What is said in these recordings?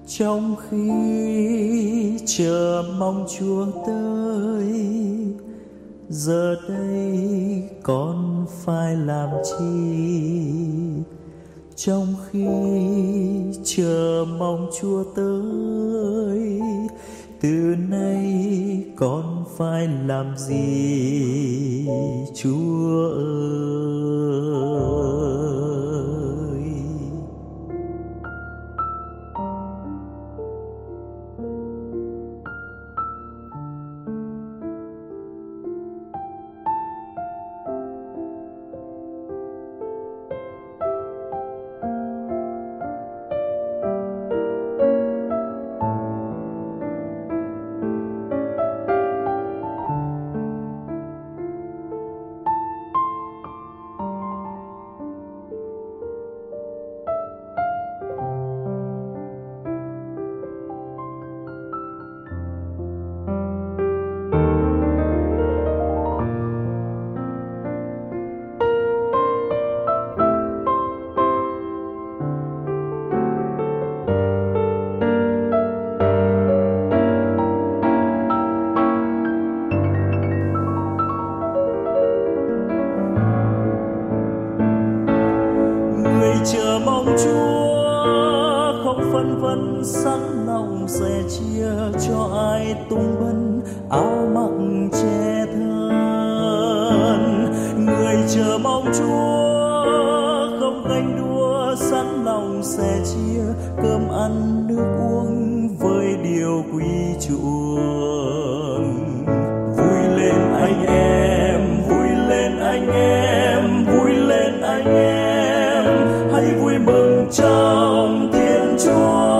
trong khi chờ mong Chúa tới. Giờ đây con phải làm chi? Trong khi chờ mong Chúa tới, từ nay con phải làm gì Chúa ơi? Chờ mong Chúa không phân vân, sẵn lòng sẻ chia cho ai tung bân áo mặc che thân. Người chờ mong Chúa không ganh đua, sẵn lòng sẻ chia cơm ăn nước uống với điều quý chuộng. Vui lên anh em, vui lên anh em, vui lên anh em, hãy vui mừng trong Thiên Chúa.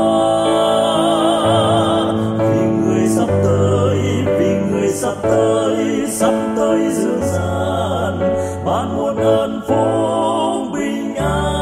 Vì người sắp tới, vì người sắp tới dương gian, ban muôn ơn phúc bình an.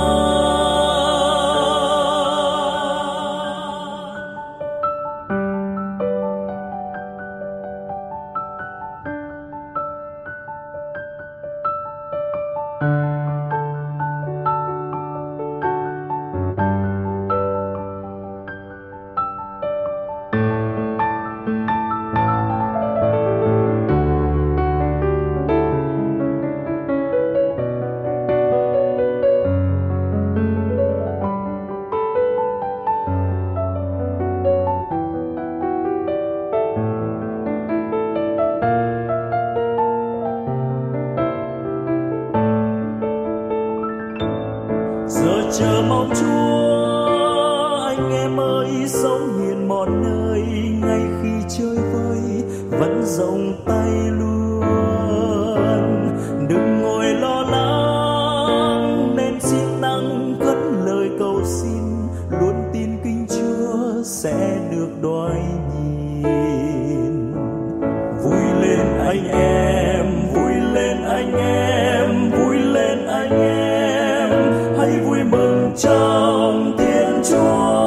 Giờ chờ mong Chúa anh em ơi, sống hiền một nơi, ngay khi chơi vơi vẫn rộng tay luôn. Đừng ngồi lo lắng nên xin năng cất lời cầu xin, luôn tin kính Chúa sẽ được đoái nhìn. Vui lên anh em, vui lên anh em, vui lên anh em, hãy vui mừng trong Thiên Chúa.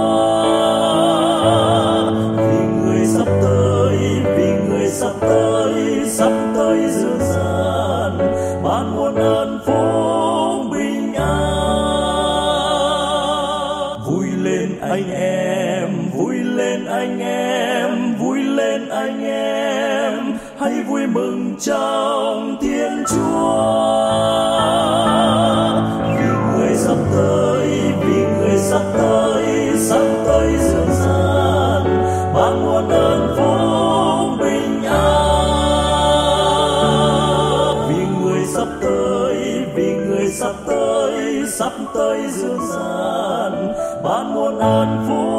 Vì người sắp tới, vì người sắp tới dương gian, ban muôn ơn phúc bình an. Vui lên anh em, vui lên anh em, vui lên anh em, hãy vui mừng trong Thiên Chúa. Vì người sắp tới dương gian, ban muôn ơn phúc bình an. Vì người sắp tới dương gian, ban muôn ơn phúc